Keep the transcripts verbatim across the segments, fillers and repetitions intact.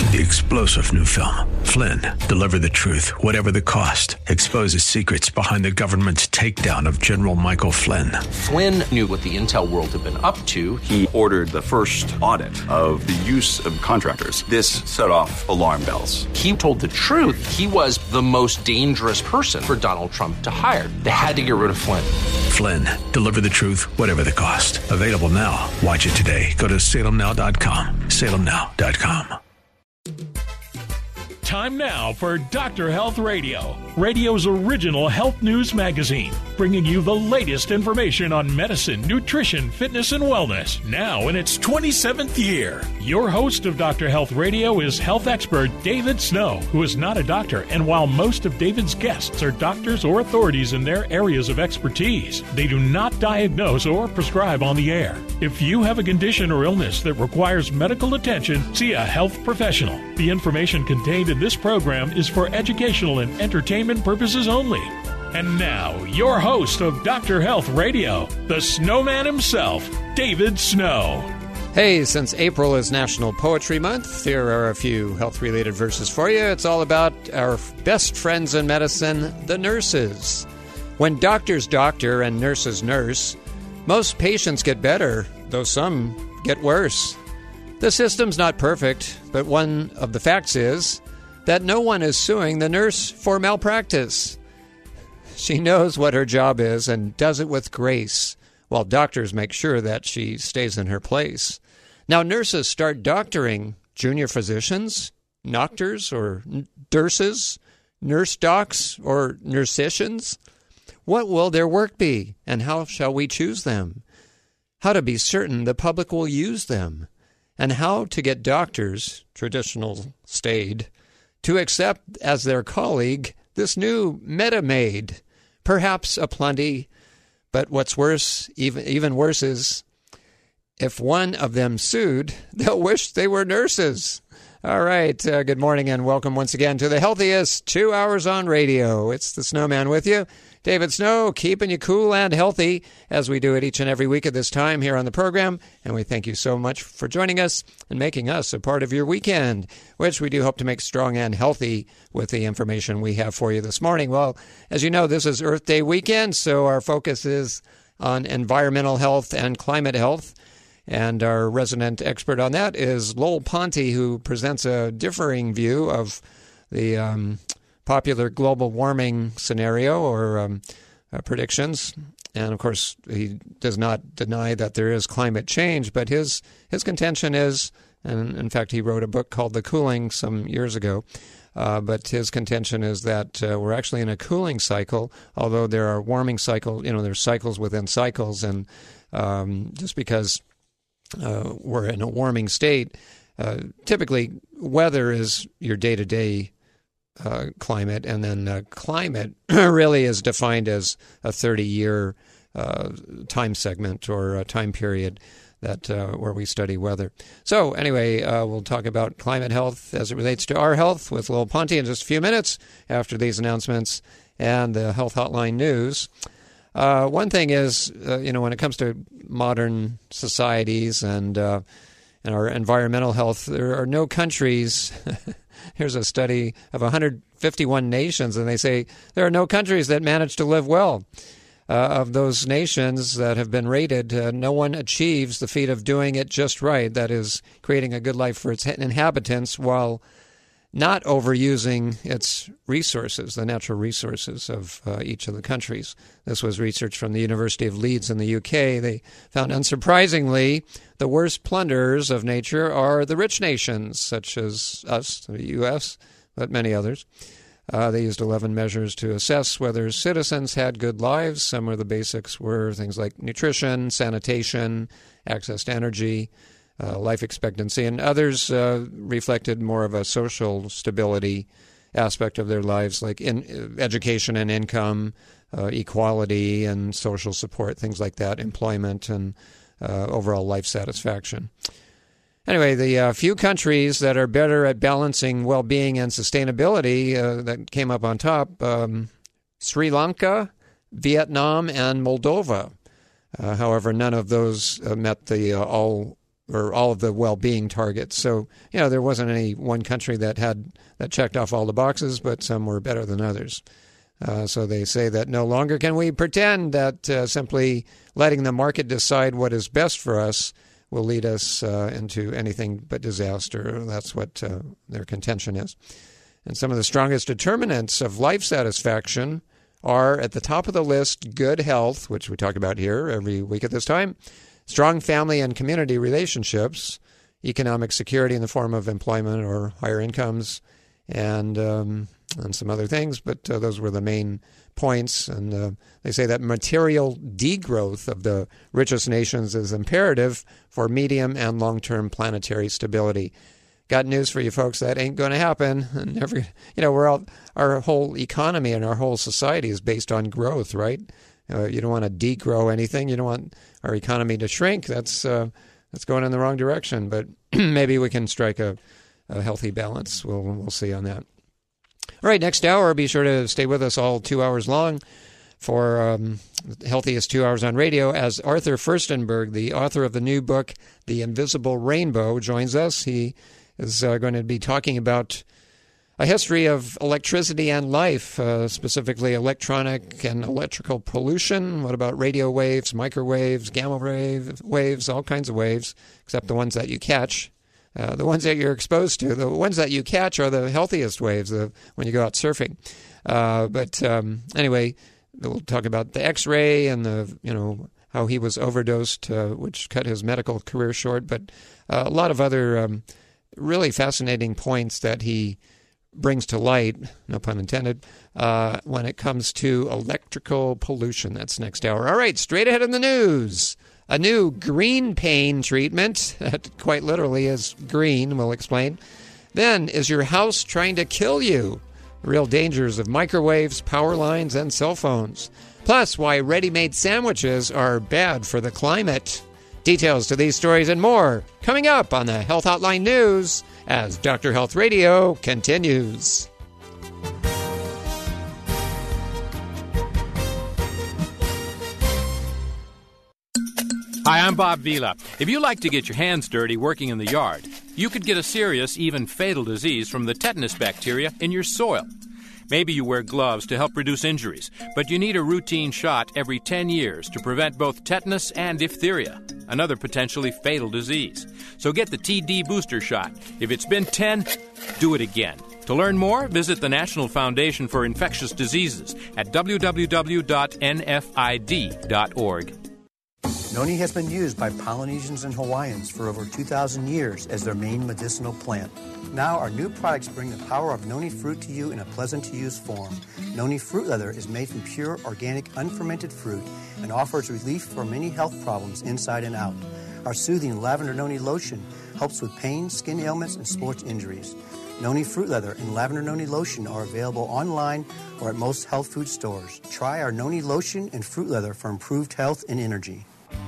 The explosive new film, Flynn, deliver the truth, whatever the cost, exposes secrets behind the government's takedown of General Michael Flynn. Flynn knew what the intel world had been up to. He ordered the first audit of the use of contractors. This set off alarm bells. He told the truth. He was the most dangerous person for Donald Trump to hire. They had to get rid of Flynn. Flynn, deliver the truth, whatever the cost. Available now. Watch it today. Go to salem now dot com. salem now dot com. Time now for Doctor Health Radio, radio's original health news magazine, bringing you the latest information on medicine, nutrition, fitness, and wellness, now in its twenty-seventh year. Your host of Doctor Health Radio is health expert David Snow, who is not a doctor, and while most of David's guests are doctors or authorities in their areas of expertise, they do not diagnose or prescribe on the air. If you have a condition or illness that requires medical attention, see a health professional. The information contained in this program is for educational and entertainment purposes only. And now, your host of Doctor Health Radio, the snowman himself, David Snow. Hey, since April is National Poetry Month, here are a few health-related verses for you. It's all about our best friends in medicine, the nurses. When doctors doctor and nurses nurse, most patients get better, though some get worse. The system's not perfect, but one of the facts is that no one is suing the nurse for malpractice. She knows what her job is and does it with grace, while doctors make sure that she stays in her place. Now, nurses start doctoring junior physicians, doctors or nurses, nurse docs or nursicians. What will their work be, and how shall we choose them? How to be certain the public will use them, and how to get doctors, traditional staid, to accept as their colleague this new meta-maid, perhaps a plenty, but what's worse, even even worse is, if one of them sued, they'll wish they were nurses. All right, uh, good morning and welcome once again to the healthiest two hours on radio. It's the Snowman with you, David Snow, keeping you cool and healthy as we do it each and every week at this time here on the program. And we thank you so much for joining us and making us a part of your weekend, which we do hope to make strong and healthy with the information we have for you this morning. Well, as you know, this is Earth Day weekend, so our focus is on environmental health and climate health. And our resident expert on that is Lowell Ponte, who presents a differing view of the um, popular global warming scenario or um, uh, predictions. And, of course, he does not deny that there is climate change, but his his contention is, and in fact, he wrote a book called The Cooling some years ago, uh, but his contention is that uh, we're actually in a cooling cycle, although there are warming cycles, you know, there's cycles within cycles, and um, just because Uh, we're in a warming state. Uh, typically, weather is your day-to-day uh, climate, and then uh, climate really is defined as a thirty-year uh, time segment or a time period that uh, where we study weather. So anyway, uh, we'll talk about climate health as it relates to our health with Lowell Ponte in just a few minutes after these announcements and the Health Hotline news. Uh, one thing is, uh, you know, when it comes to modern societies and, uh, and our environmental health, there are no countries. Here's a study of one hundred fifty-one nations, and they say there are no countries that manage to live well. Uh, of those nations that have been rated, uh, no one achieves the feat of doing it just right, that is, creating a good life for its inhabitants while not overusing its resources, the natural resources of uh, each of the countries. This was research from the University of Leeds in the U K. They found, unsurprisingly, the worst plunderers of nature are the rich nations, such as us, the U S, but many others. Uh, they used eleven measures to assess whether citizens had good lives. Some of the basics were things like nutrition, sanitation, access to energy, Uh, life expectancy, and others uh, reflected more of a social stability aspect of their lives, like in uh, education and income, uh, equality and social support, things like that, employment and uh, overall life satisfaction. Anyway, the uh, few countries that are better at balancing well-being and sustainability uh, that came up on top, um, Sri Lanka, Vietnam, and Moldova. Uh, however, none of those uh, met the uh, all or all of the well-being targets. So, you know, there wasn't any one country that had that checked off all the boxes, but some were better than others. Uh, so they say that no longer can we pretend that uh, simply letting the market decide what is best for us will lead us uh, into anything but disaster. That's what uh, their contention is. And some of the strongest determinants of life satisfaction are at the top of the list: good health, which we talk about here every week at this time, strong family and community relationships, economic security in the form of employment or higher incomes, and um, and some other things. But uh, those were the main points. And uh, they say that material degrowth of the richest nations is imperative for medium and long-term planetary stability. Got news for you folks, that ain't going to happen. And never, you know, we're all, our whole economy and our whole society is based on growth, right? Uh, you don't want to degrow anything. You don't want our economy to shrink. That's uh, that's going in the wrong direction. But maybe we can strike a, a healthy balance. We'll we'll see on that. All right, next hour, be sure to stay with us all two hours long for um, Healthiest Two Hours on Radio, as Arthur Furstenberg, the author of the new book, The Invisible Rainbow, joins us. He is uh, going to be talking about a history of electricity and life, uh, specifically electronic and electrical pollution. What about radio waves, microwaves, gamma wave, waves, all kinds of waves, except the ones that you catch. Uh, the ones that you're exposed to, the ones that you catch are the healthiest waves the, when you go out surfing. Uh, but um, anyway, we'll talk about the X-ray and the, you know, how he was overdosed, uh, which cut his medical career short. But uh, a lot of other um, really fascinating points that he brings to light, no pun intended, uh, when it comes to electrical pollution. That's next hour. All right, straight ahead in the news. A new green pain treatment, that quite literally is green, we'll explain. Then, is your house trying to kill you? Real dangers of microwaves, power lines, and cell phones. Plus, why ready-made sandwiches are bad for the climate. Details to these stories and more coming up on the Health Hotline News as Doctor Health Radio continues. Hi, I'm Bob Vila. If you like to get your hands dirty working in the yard, you could get a serious, even fatal disease from the tetanus bacteria in your soil. Maybe you wear gloves to help reduce injuries, but you need a routine shot every ten years to prevent both tetanus and diphtheria, another potentially fatal disease. So get the T D booster shot. If it's been ten, do it again. To learn more, visit the National Foundation for Infectious Diseases at w w w dot n f i d dot org. Noni has been used by Polynesians and Hawaiians for over two thousand years as their main medicinal plant. Now our new products bring the power of noni fruit to you in a pleasant-to-use form. Noni Fruit Leather is made from pure, organic, unfermented fruit and offers relief for many health problems inside and out. Our soothing Lavender Noni Lotion helps with pain, skin ailments, and sports injuries. Noni Fruit Leather and Lavender Noni Lotion are available online or at most health food stores. Try our Noni Lotion and Fruit Leather for improved health and energy.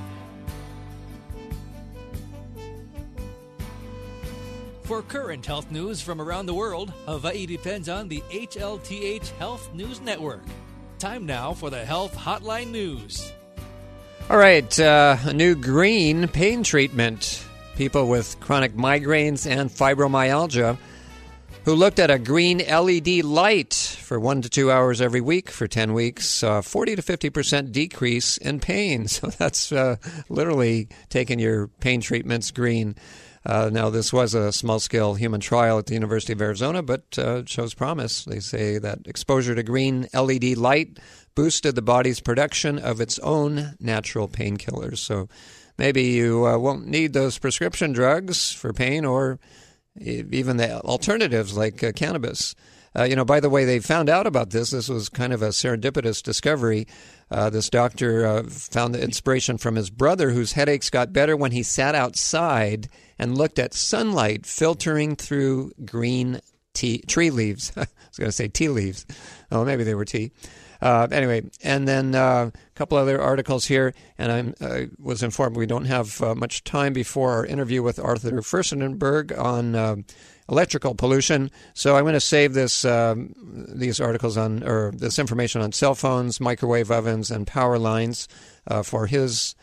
For current health news from around the world, Hawaii depends on the H L T H Health News Network. Time now for the Health Hotline News. All right, uh, a new green pain treatment. People with chronic migraines and fibromyalgia who looked at a green L E D light for one to two hours every week for ten weeks, uh, forty to fifty percent decrease in pain. So that's uh, literally taking your pain treatments green. Uh, now, this was a small-scale human trial at the University of Arizona, but uh, it shows promise. They say that exposure to green L E D light boosted the body's production of its own natural painkillers. So maybe you uh, won't need those prescription drugs for pain or even the alternatives like uh, cannabis. Uh, you know, by the way, they found out about this. This was kind of a serendipitous discovery. Uh, this doctor uh, found the inspiration from his brother, whose headaches got better when he sat outside and looked at sunlight filtering through green tea, tree leaves. I was going to say tea leaves. Oh, maybe they were tea. Uh, anyway, and then uh, a couple other articles here, and I uh, was informed we don't have uh, much time before our interview with Arthur Furstenberg on uh, electrical pollution. So I'm going to save this um, these articles on, or this information on cell phones, microwave ovens, and power lines uh, for his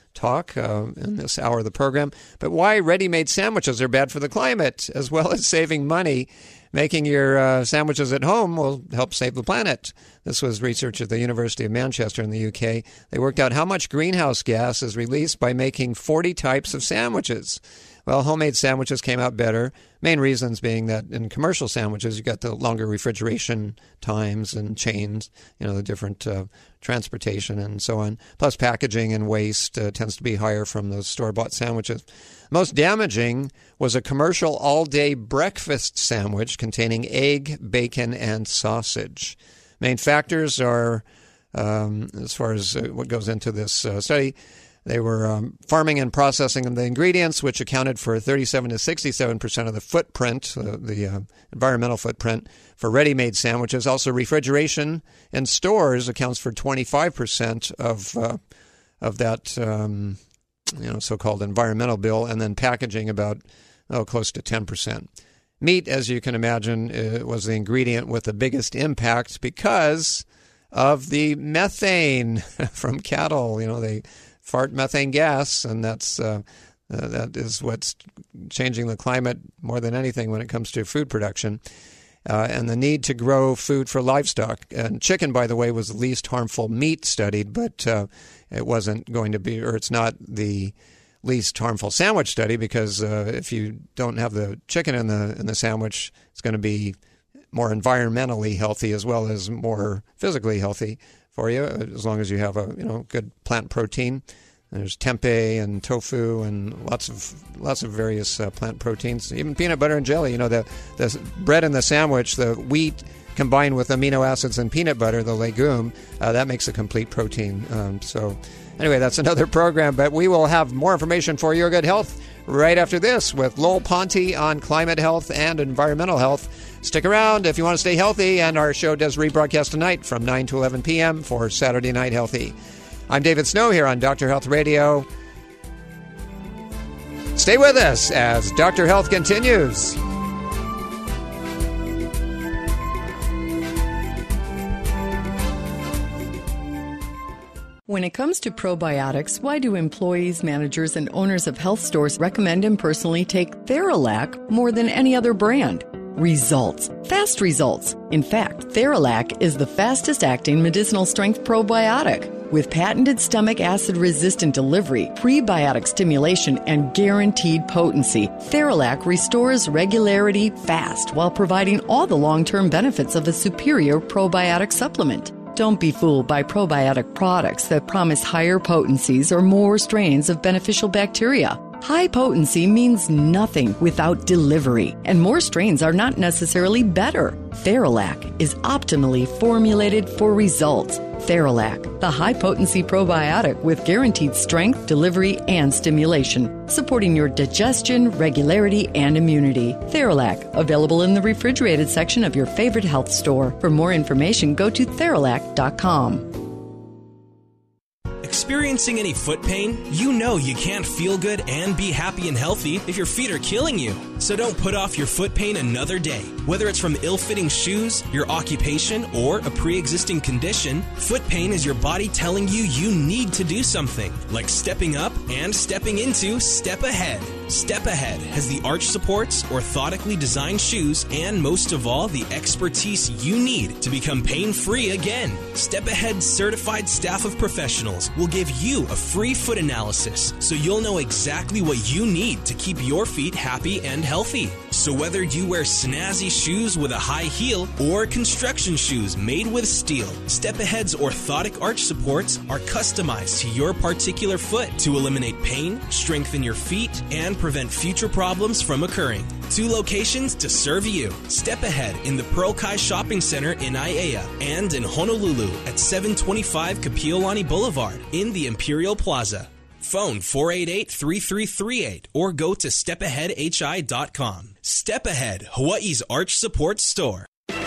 talk uh, in this hour of the program. But why ready-made sandwiches are bad for the climate, as well as saving money. Making your uh, sandwiches at home will help save the planet. This was research at the University of Manchester in the U K. They worked out how much greenhouse gas is released by making forty types of sandwiches. Well, homemade sandwiches came out better. Main reasons being that in commercial sandwiches, you got the longer refrigeration times and chains, you know, the different uh, transportation and so on. Plus packaging and waste uh, tends to be higher from those store-bought sandwiches. Most damaging was a commercial all-day breakfast sandwich containing egg, bacon, and sausage. Main factors are, um, as far as uh, what goes into this uh, study, they were um, farming and processing of the ingredients, which accounted for thirty-seven to sixty-seven percent of the footprint, uh, the uh, environmental footprint for ready-made sandwiches. Also, refrigeration in stores accounts for twenty-five percent of uh, of that um, you know so-called environmental bill, and then packaging about oh close to ten percent. Meat, as you can imagine, uh, was the ingredient with the biggest impact because of the methane from cattle. You know, they fart methane gas, and that's uh, uh, that is what's changing the climate more than anything when it comes to food production, uh, and the need to grow food for livestock. And chicken, by the way, was the least harmful meat studied, but uh, it wasn't going to be, or it's not the least harmful sandwich study, because uh, if you don't have the chicken in the in the sandwich, it's going to be more environmentally healthy as well as more physically healthy for you, as long as you have a you know good plant protein. There's tempeh and tofu and lots of lots of various uh, plant proteins, even peanut butter and jelly. You know, the the bread in the sandwich, the wheat combined with amino acids and peanut butter, the legume, uh, that makes a complete protein. Um, so anyway, that's another program, but we will have more information for your good health right after this with Lowell Ponte on climate health and environmental health. Stick around if you want to stay healthy, and our show does rebroadcast tonight from nine to eleven p.m. for Saturday Night Healthy. I'm David Snow here on Doctor Health Radio. Stay with us as Doctor Health continues. When it comes to probiotics, why do employees, managers, and owners of health stores recommend and personally take Theralac more than any other brand? Results. Fast results. In fact, Theralac is the fastest-acting medicinal-strength probiotic. With patented stomach acid-resistant delivery, prebiotic stimulation, and guaranteed potency, Theralac restores regularity fast while providing all the long-term benefits of a superior probiotic supplement. Don't be fooled by probiotic products that promise higher potencies or more strains of beneficial bacteria. High potency means nothing without delivery, and more strains are not necessarily better. Theralac is optimally formulated for results. Theralac, the high-potency probiotic with guaranteed strength, delivery, and stimulation, supporting your digestion, regularity, and immunity. Theralac, available in the refrigerated section of your favorite health store. For more information, go to Theralac dot com. Experiencing any foot pain? You know you can't feel good and be happy and healthy if your feet are killing you. So don't put off your foot pain another day. Whether it's from ill-fitting shoes, your occupation, or a pre-existing condition, foot pain is your body telling you you need to do something, like stepping up and stepping into Step Ahead. Step Ahead has the arch supports, orthotically designed shoes, and most of all, the expertise you need to become pain-free again. Step Ahead's certified staff of professionals will give you a free foot analysis so you'll know exactly what you need to keep your feet happy and healthy. So whether you wear snazzy shoes with a high heel or construction shoes made with steel, Step Ahead's orthotic arch supports are customized to your particular foot to eliminate pain, strengthen your feet, and prevent future problems from occurring. Two locations to serve you. Step Ahead in the Pearl Kai Shopping Center in Aiea and in Honolulu at seven twenty-five Kapiolani Boulevard in the Imperial Plaza. Phone four eight eight, three three three eight or go to step ahead h i dot com. Step Ahead, Hawaii's arch support store.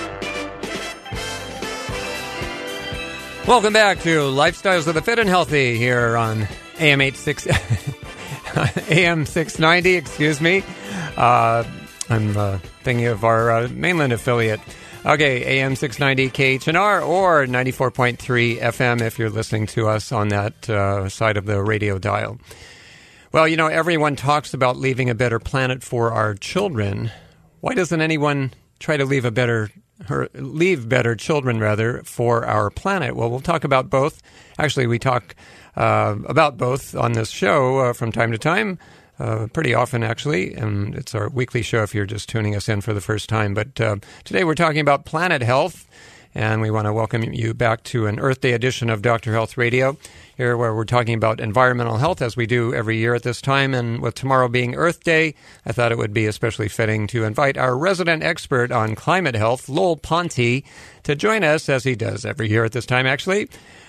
Welcome back to Lifestyles of the Fit and Healthy here on A M eight six A M six ninety, excuse me. Uh, I'm uh, thinking of our uh, mainland affiliate. Okay, A M six ninety K H N R or ninety-four point three F M if you're listening to us on that uh, side of the radio dial. Well, you know, everyone talks about leaving a better planet for our children. Why doesn't anyone try to leave a better, or leave better children, rather, for our planet? Well, we'll talk about both. Actually, we talk uh, about both on this show uh, from time to time. Uh, pretty often, actually, and it's our weekly show if you're just tuning us in for the first time. But uh, today we're talking about planet health, and we want to welcome you back to an Earth Day edition of Doctor Health Radio, here where we're talking about environmental health, as we do every year at this time. And with tomorrow being Earth Day, I thought it would be especially fitting to invite our resident expert on climate health, Lowell Ponte, to join us, as he does every year at this time, actually.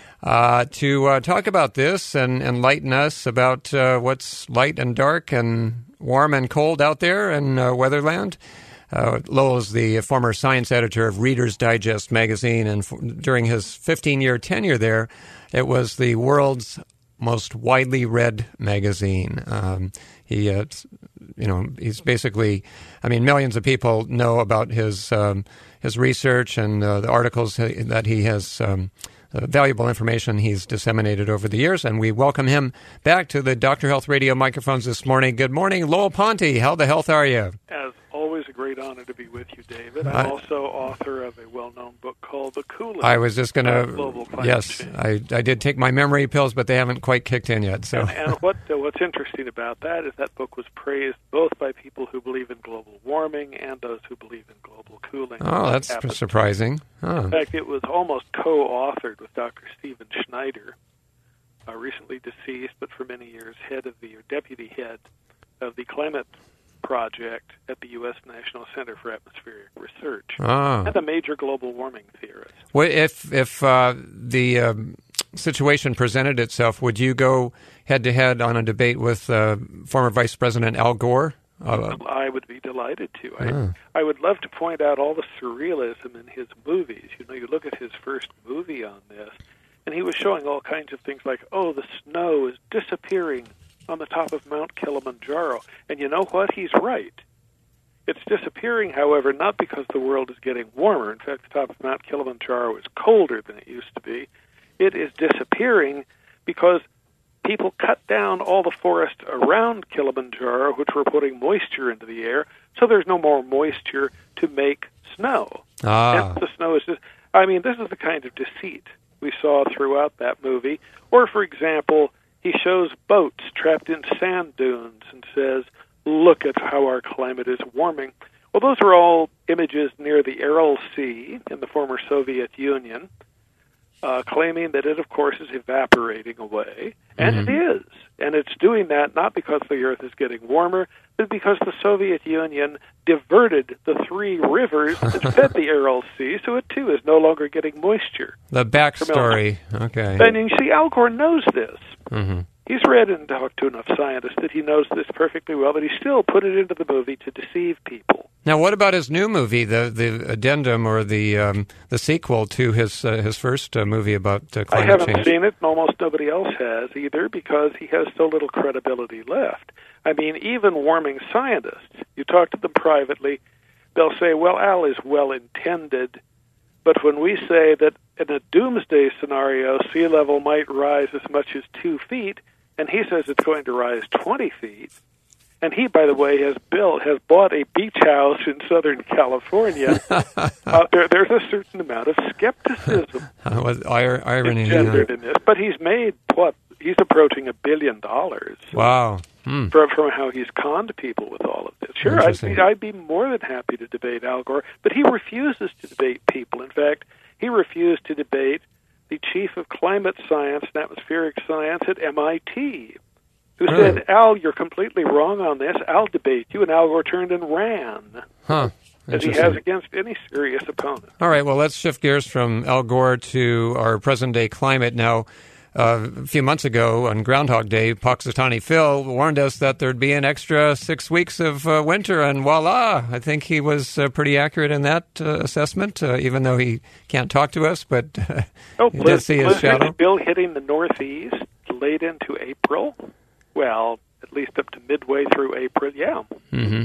Uh, to uh, talk about this and enlighten us about uh, what's light and dark and warm and cold out there in uh, Weatherland. Uh, Lowell is the former science editor of Reader's Digest magazine, and f- during his fifteen-year tenure there, it was the world's most widely read magazine. Um, he, uh, you know, he's basically, I mean, millions of people know about his um, his research and uh, the articles that he has. Um, Uh, valuable information he's disseminated over the years, and we welcome him back to the Doctor Health Radio microphones this morning. Good morning, Lowell Ponte. How the health are you? As always, a great honor to be with you, David. I'm I, also author of a well-known book called The Cooling. I was just going to, yes, I, I did take my memory pills, but they haven't quite kicked in yet. So, And, and what uh, what's interesting about that is that book was praised both by people who believe in global warming and those who believe in global cooling. Oh, that's happens. surprising. Oh. In fact, it was almost co-authored with Doctor Stephen Schneider, uh, recently deceased, but for many years head of the, or deputy head of the Climate Project at the U S National Center for Atmospheric Research, oh. and a major global warming theorist. Well, if if uh, the um, situation presented itself, would you go head-to-head on a debate with uh, former Vice President Al Gore? Uh, I would be delighted to. I, uh. I would love to point out all the surrealism in his movies. You know, you look at his first movie on this, and he was showing all kinds of things like, oh, the snow is disappearing on the top of Mount Kilimanjaro. And you know what? He's right. It's disappearing, however, not because the world is getting warmer. In fact, the top of Mount Kilimanjaro is colder than it used to be. It is disappearing because people cut down all the forest around Kilimanjaro, which were putting moisture into the air, so there's no more moisture to make snow. Ah. And the snow is just, I mean, this is the kind of deceit we saw throughout that movie. Or, for example, he shows boats trapped in sand dunes and says, look at how our climate is warming. Well, those are all images near the Aral Sea in the former Soviet Union, uh, claiming that it, of course, is evaporating away. And mm-hmm. it is. And it's doing that not because the Earth is getting warmer, but because the Soviet Union diverted the three rivers that fed the Aral Sea, so it, too, is no longer getting moisture. The backstory. Okay. And you see, Al Gore knows this. Mm-hmm. He's read and talked to enough scientists that he knows this perfectly well, but he still put it into the movie to deceive people. Now, what about his new movie, the the addendum or the um, the sequel to his uh, his first uh, movie about uh, climate change? I haven't change? seen it, and almost nobody else has either, because he has so little credibility left. I mean, even warming scientists, you talk to them privately, they'll say, well, Al is well-intended, but when we say that in a doomsday scenario, sea level might rise as much as two feet, and he says it's going to rise twenty feet, and he, by the way, has built, has bought a beach house in Southern California, uh, there, there's a certain amount of skepticism uh, with irony engendered yeah. in this. But he's made, what, he's approaching a billion dollars. Wow. Hmm. From, from how he's conned people with all of this. Sure, I'd be, I'd be more than happy to debate Al Gore, but he refuses to debate people. In fact, he refused to debate the chief of climate science and atmospheric science at M I T, who oh. said, Al, you're completely wrong on this. I'll debate you. And Al Gore turned and ran, huh. as he has against any serious opponent. All right, well, let's shift gears from Al Gore to our present-day climate now. Uh, a few months ago on Groundhog Day, Punxsutawney Phil warned us that there'd be an extra six weeks of uh, winter, and voila! I think he was uh, pretty accurate in that uh, assessment, uh, even though he can't talk to us, but uh, oh, he did see his shadow. Bill hitting the Northeast late into April? Well, at least up to midway through April, yeah. Mm-hmm.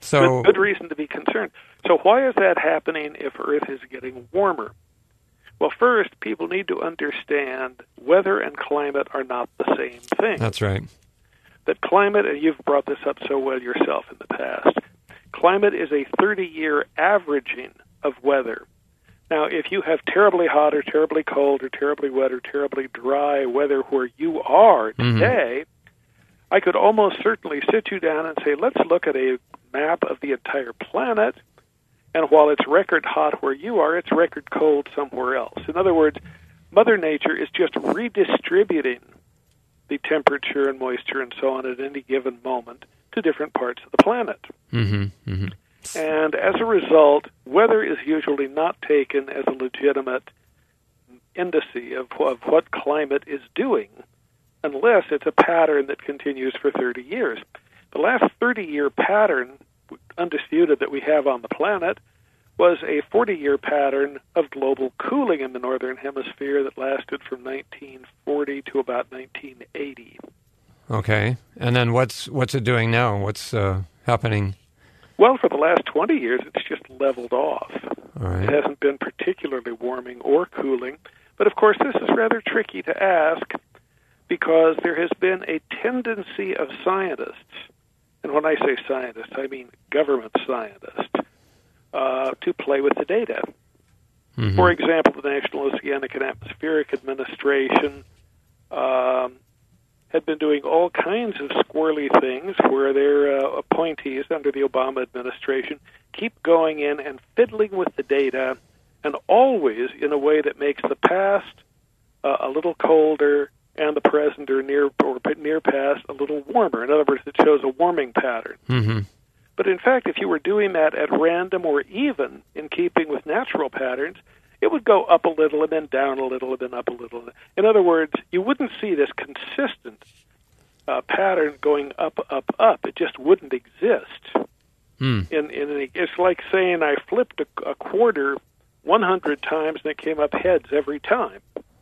So good, good reason to be concerned. So why is that happening if Earth is getting warmer? Well, first, people need to understand weather and climate are not the same thing. That's right. That climate, and you've brought this up so well yourself in the past, climate is a thirty-year averaging of weather. Now, if you have terribly hot or terribly cold or terribly wet or terribly dry weather where you are today, mm-hmm. I could almost certainly sit you down and say, let's look at a map of the entire planet, and while it's record hot where you are, it's record cold somewhere else. In other words, Mother Nature is just redistributing the temperature and moisture and so on at any given moment to different parts of the planet. Mm-hmm. Mm-hmm. And as a result, weather is usually not taken as a legitimate indice of, of what climate is doing unless it's a pattern that continues for thirty years. The last thirty-year pattern, undisputed, that we have on the planet was a forty-year pattern of global cooling in the northern hemisphere that lasted from nineteen forty to about nineteen eighty. Okay. And then what's what's it doing now? What's uh, happening? Well, for the last twenty years, it's just leveled off. All right. It hasn't been particularly warming or cooling. But, of course, this is rather tricky to ask because there has been a tendency of scientists, and when I say scientists, I mean government scientists, uh, to play with the data. Mm-hmm. For example, the National Oceanic and Atmospheric Administration um, had been doing all kinds of squirrely things where their uh, appointees under the Obama administration keep going in and fiddling with the data, and always in a way that makes the past uh, a little colder and the present or near or near past a little warmer. In other words, it shows a warming pattern. Mm-hmm. But in fact, if you were doing that at random or even in keeping with natural patterns, it would go up a little and then down a little and then up a little. In other words, you wouldn't see this consistent uh, pattern going up, up, up. It just wouldn't exist. Mm. In, in any, it's like saying I flipped a, a quarter one hundred times and it came up heads every time.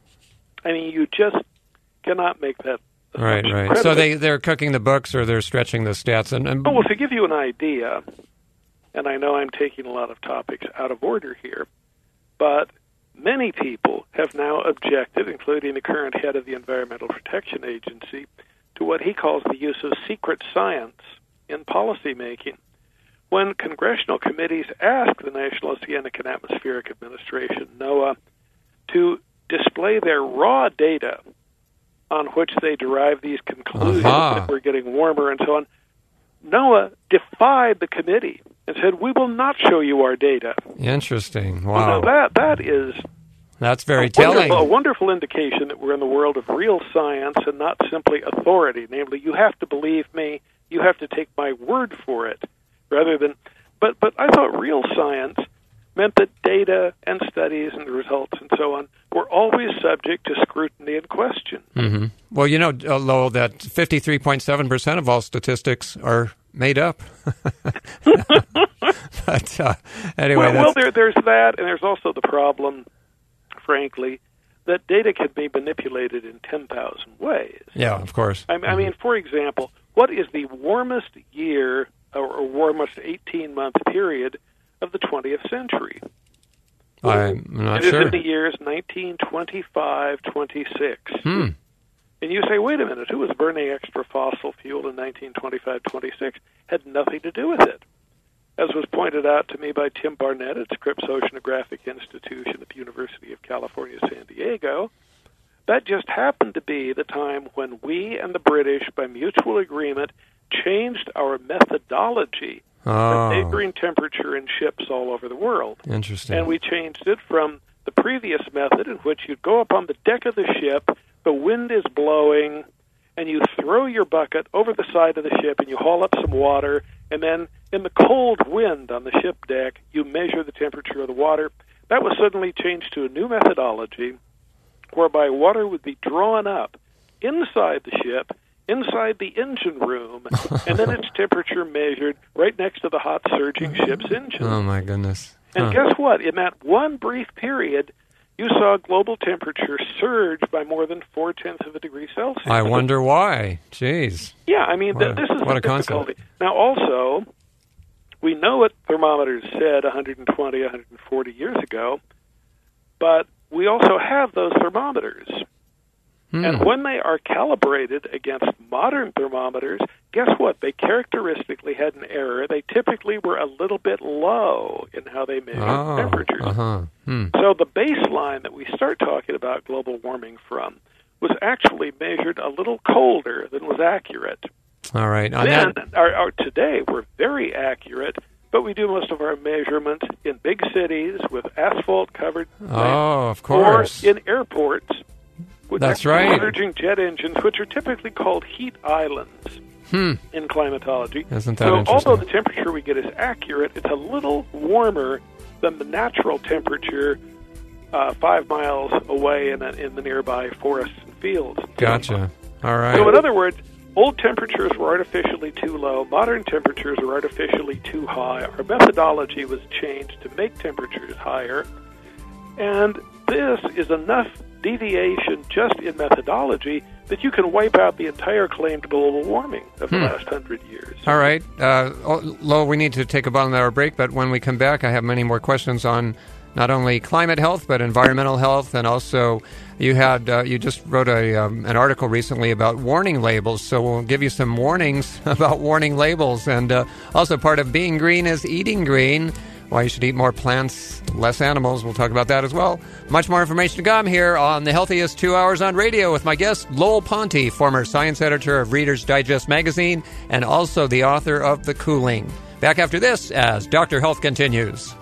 I mean, you just cannot make that. Right, right. Credible. So they, they're cooking the books or they're stretching the stats. And, and... Oh, well, to give you an idea, and I know I'm taking a lot of topics out of order here, but many people have now objected, including the current head of the Environmental Protection Agency, to what he calls the use of secret science in policymaking. When congressional committees ask the National Oceanic and Atmospheric Administration, NOAA, to display their raw data on which they derive these conclusions uh-huh. that we're getting warmer and so on, NOAA defied the committee and said, we will not show you our data. Interesting. Wow. Well, now that, that is That's very a telling. Wonderful, a wonderful indication that we're in the world of real science and not simply authority. Namely, you have to believe me, you have to take my word for it, rather than... But, but I thought real science meant that data and studies and the results and so on were always subject to scrutiny and question. Mm-hmm. Well, you know, uh, Lowell, that fifty-three point seven percent of all statistics are made up. But uh, anyway, well, well there, there's that, and there's also the problem, frankly, that data can be manipulated in ten thousand ways. Yeah, of course. I, I mean, for example, what is the warmest year or, or warmest eighteen-month period of the twentieth century? I'm not it sure. It is in the years nineteen twenty-five twenty-six. Hmm. And you say, wait a minute, who was burning extra fossil fuel in nineteen twenty-five twenty-six? Had nothing to do with it. As was pointed out to me by Tim Barnett at Scripps Oceanographic Institution at the University of California, San Diego, that just happened to be the time when we and the British, by mutual agreement, changed our methodology oh. for measuring temperature in ships all over the world. Interesting. And we changed it from the previous method in which you'd go up on the deck of the ship, the wind is blowing, and you throw your bucket over the side of the ship and you haul up some water, and then in the cold wind on the ship deck, you measure the temperature of the water. That was suddenly changed to a new methodology whereby water would be drawn up inside the ship, inside the engine room, and then its temperature measured right next to the hot surging ship's engine. Oh, my goodness. And huh. guess what? In that one brief period, you saw global temperature surge by more than four-tenths of a degree Celsius. I wonder why. Jeez. Yeah, I mean, what th- this a, is what the a difficulty. concept. Now, also, We know what thermometers said one hundred twenty, one hundred forty years ago, but we also have those thermometers. Hmm. And when they are calibrated against modern thermometers, guess what? They characteristically had an error. They typically were a little bit low in how they measured oh, temperatures. Uh-huh. Hmm. So the baseline that we start talking about global warming from was actually measured a little colder than was accurate. All right. On then, that... our, our, today, we're very accurate, but we do most of our measurement in big cities with asphalt-covered oh, of course. or in airports. With That's right. Surging jet engines, which are typically called heat islands hmm. in climatology. Isn't that so interesting? although the temperature we get is accurate, it's a little warmer than the natural temperature uh, five miles away in, a, in the nearby forests and fields. Gotcha. All right. So in other words, old temperatures were artificially too low. Modern temperatures are artificially too high. Our methodology was changed to make temperatures higher. And this is enough deviation just in methodology that you can wipe out the entire claimed global warming of the hmm. last hundred years. All right. Uh, Lowell, we need to take a bottom-hour break, but when we come back, I have many more questions on not only climate health, but environmental health, and also you had uh, you just wrote a um, an article recently about warning labels, so we'll give you some warnings about warning labels, and uh, also part of being green is eating green. Why you should eat more plants, less animals. We'll talk about that as well. Much more information to come here on The Healthiest Two Hours on Radio with my guest, Lowell Ponte, former science editor of Reader's Digest magazine and also the author of The Cooling. Back after this as Doctor Health continues.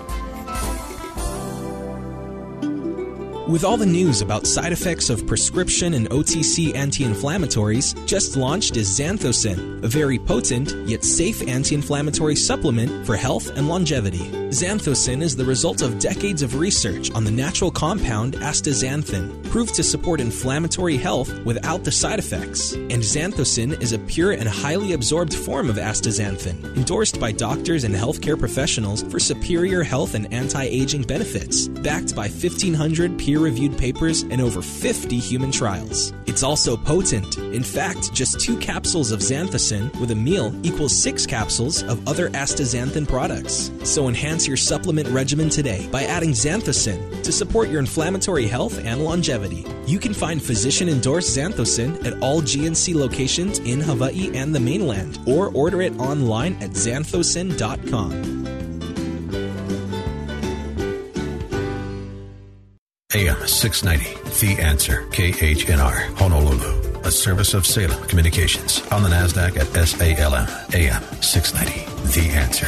With all the news about side effects of prescription and O T C anti-inflammatories, just launched is Xanthocin, a very potent yet safe anti-inflammatory supplement for health and longevity. Xanthocin is the result of decades of research on the natural compound astaxanthin, proved to support inflammatory health without the side effects. And Xanthocin is a pure and highly absorbed form of astaxanthin, endorsed by doctors and healthcare professionals for superior health and anti-aging benefits, backed by fifteen hundred peer peer-reviewed papers and over fifty human trials. It's also potent. In fact, just two capsules of Xanthocin with a meal equals six capsules of other astaxanthin products. So enhance your supplement regimen today by adding Xanthocin to support your inflammatory health and longevity. You can find physician-endorsed Xanthocin at all G N C locations in Hawaii and the mainland, or order it online at xanthocin dot com. A M six ninety, The Answer, K H N R, Honolulu, a service of Salem Communications, on the NASDAQ at S A L M, A M six ninety, The Answer.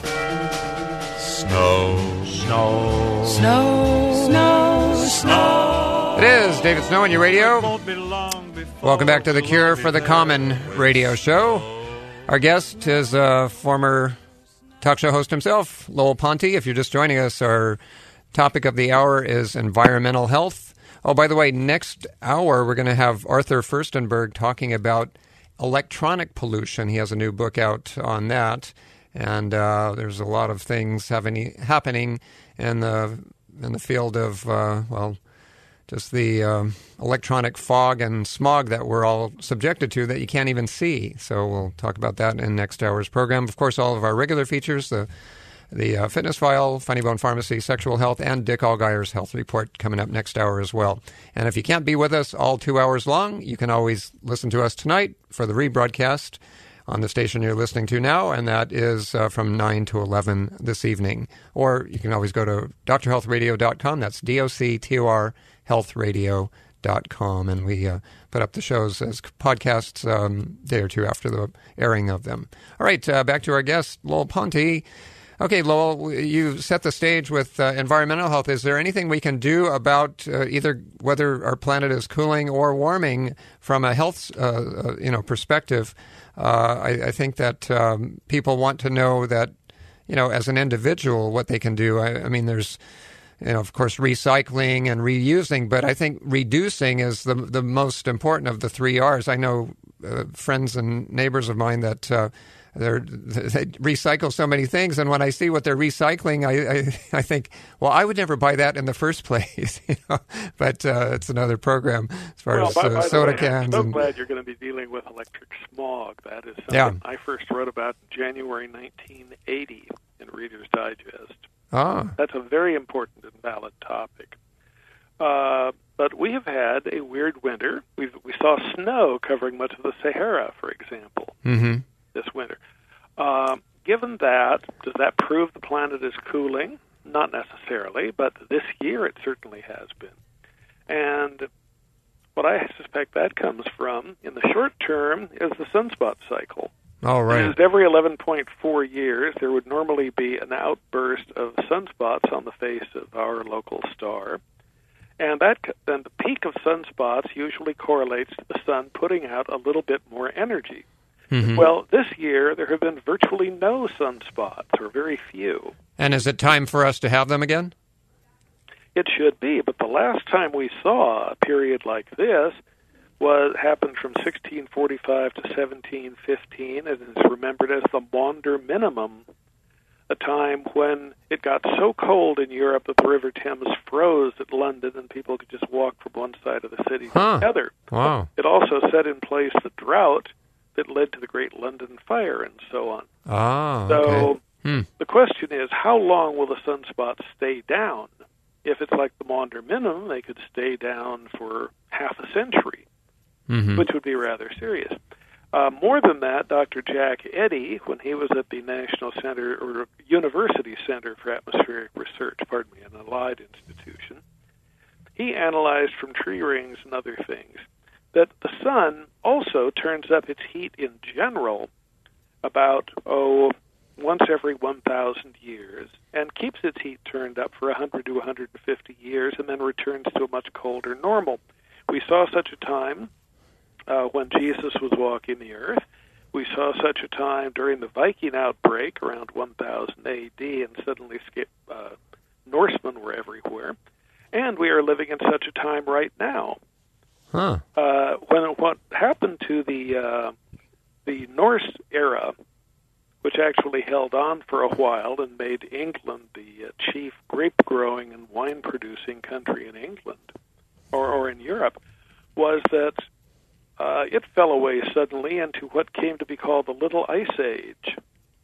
Snow, snow, snow, snow, snow. It is David Snow on your radio. Welcome back to The Cure for the Common radio show. Our guest is a former talk show host himself, Lowell Ponte. If you're just joining us, our topic of the hour is environmental health. Oh, by the way, next hour we're going to have Arthur Furstenberg talking about electronic pollution. He has a new book out on that, and uh, there's a lot of things having, happening in the in the field of uh, well, just the um, electronic fog and smog that we're all subjected to that you can't even see. So we'll talk about that in next hour's program. Of course, all of our regular features, the The uh, Fitness File, Funny Bone Pharmacy, Sexual Health, and Dick Allgeier's Health Report coming up next hour as well. And if you can't be with us all two hours long, you can always listen to us tonight for the rebroadcast on the station you're listening to now, and that is uh, from nine to eleven this evening. Or you can always go to D R health radio dot com. That's D O C T O R health radio dot com. And we uh, put up the shows as podcasts um, a day or two after the airing of them. All right, uh, back to our guest, Lowell Ponte. Okay, Lowell, you set the stage with uh, environmental health. Is there anything we can do about uh, either whether our planet is cooling or warming from a health uh, uh, you know, perspective? Uh, I, I think that um, people want to know that, you know, as an individual, what they can do. I, I mean, there's, you know, of course, recycling and reusing, but I think reducing is the the most important of the three R's. I know uh, friends and neighbors of mine that Uh, they're, they recycle so many things, and when I see what they're recycling, I, I, I think, well, I would never buy that in the first place. you know? But uh, it's another program as far well, as by, uh, by soda way, cans. I'm so and, glad you're going to be dealing with electric smog. That is something Yeah. I first wrote about in January nineteen eighty in Reader's Digest. Ah. That's a very important and valid topic. Uh, but we have had a weird winter. We've, we saw snow covering much of the Sahara, for example, mm-hmm. this winter. Uh, given that, does that prove the planet is cooling? Not necessarily, but this year it certainly has been. And what I suspect that comes from, in the short term, is the sunspot cycle. Oh, right. Because every eleven point four years, there would normally be an outburst of sunspots on the face of our local star. And that then the peak of sunspots usually correlates to the sun putting out a little bit more energy. Mm-hmm. Well, this year there have been virtually no sunspots, or very few. And is it time for us to have them again? It should be, but the last time we saw a period like this was happened from sixteen forty-five to seventeen fifteen, and is remembered as the Maunder Minimum, a time when it got so cold in Europe that the River Thames froze at London and people could just walk from one side of the city huh. to the other. Wow. It also set in place the drought that led to the Great London Fire and so on. Ah, so okay. hmm. the question is, how long will the sunspots stay down? If it's like the Maunder Minimum, they could stay down for half a century, mm-hmm. which would be rather serious. Uh, more than that, Doctor Jack Eddy, when he was at the National Center or University Center for Atmospheric Research, pardon me, an allied institution, he analyzed from tree rings and other things that the sun also turns up its heat in general about, oh, once every one thousand years, and keeps its heat turned up for one hundred to one hundred fifty years, and then returns to a much colder normal. We saw such a time uh, when Jesus was walking the earth. We saw such a time during the Viking outbreak around one thousand A D, and suddenly uh, Norsemen were everywhere. And we are living in such a time right now. Huh. Uh, when what happened to the uh, the Norse era, which actually held on for a while and made England the uh, chief grape-growing and wine-producing country in England, or, or in Europe, was that uh, it fell away suddenly into what came to be called the Little Ice Age,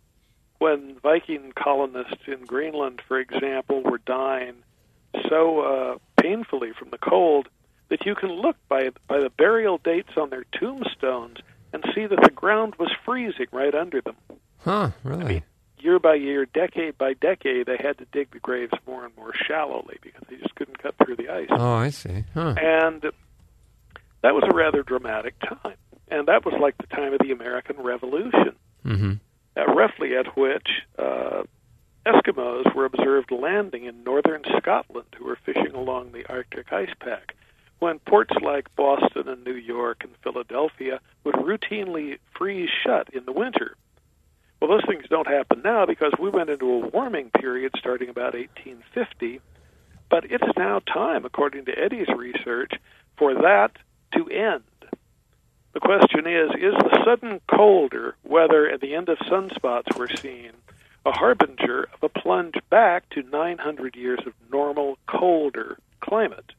when Viking colonists in Greenland, for example, were dying so uh, painfully from the cold that you can look by by the burial dates on their tombstones and see that the ground was freezing right under them. Huh, really? I mean, year by year, decade by decade, they had to dig the graves more and more shallowly because they just couldn't cut through the ice. Oh, I see. Huh. And that was a rather dramatic time. And that was like the time of the American Revolution, mm-hmm. uh, roughly at which uh, Eskimos were observed landing in northern Scotland who were fishing along the Arctic ice pack, when ports like Boston and New York and Philadelphia would routinely freeze shut in the winter. Well, those things don't happen now because we went into a warming period starting about eighteen fifty, but it is now time, according to Eddy's research, for that to end. The question is, is the sudden colder weather at the end of sunspots we're seeing a harbinger of a plunge back to nine hundred years of normal, colder climate?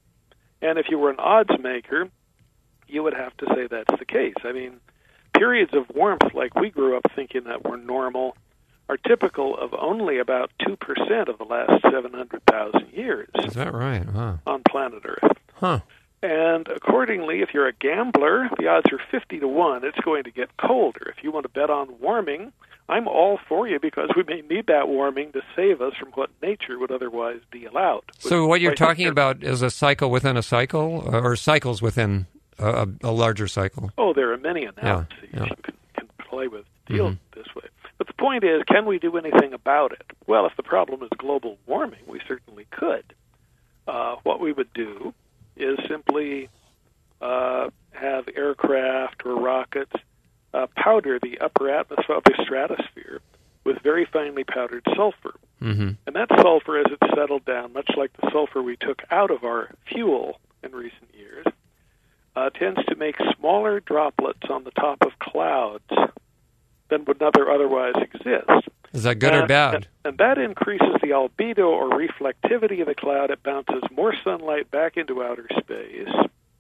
And if you were an odds maker, you would have to say that's the case. I mean, periods of warmth like we grew up thinking that were normal are typical of only about two percent of the last seven hundred thousand years. Is that right? Huh. On planet Earth. Huh. And accordingly, if you're a gambler, the odds are fifty to one it's going to get colder. If you want to bet on warming, I'm all for you because we may need that warming to save us from what nature would otherwise deal out. So what you're talking about is a cycle within a cycle, or cycles within a, a larger cycle? Oh, there are many analyses yeah, yeah. you can, can play with to deal mm-hmm. this way. But the point is, can we do anything about it? Well, if the problem is global warming, we certainly could. Uh, what we would do is simply uh, have aircraft or rockets uh, powder the upper atmosphere, upper stratosphere, with very finely powdered sulfur. Mm-hmm. And that sulfur, as it settled down, much like the sulfur we took out of our fuel in recent years, uh, tends to make smaller droplets on the top of clouds. than would other otherwise exist. Is that good and, or bad? And, and that increases the albedo or reflectivity of the cloud. It bounces more sunlight back into outer space.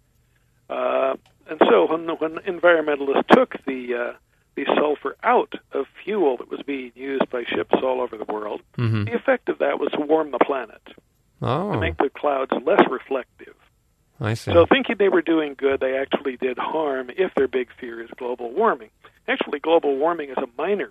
Uh, and so when, when environmentalists took the uh, the sulfur out of fuel that was being used by ships all over the world, mm-hmm. the effect of that was to warm the planet, oh. to make the clouds less reflective. I see. So thinking they were doing good, they actually did harm if their big fear is global warming. Actually, global warming is a minor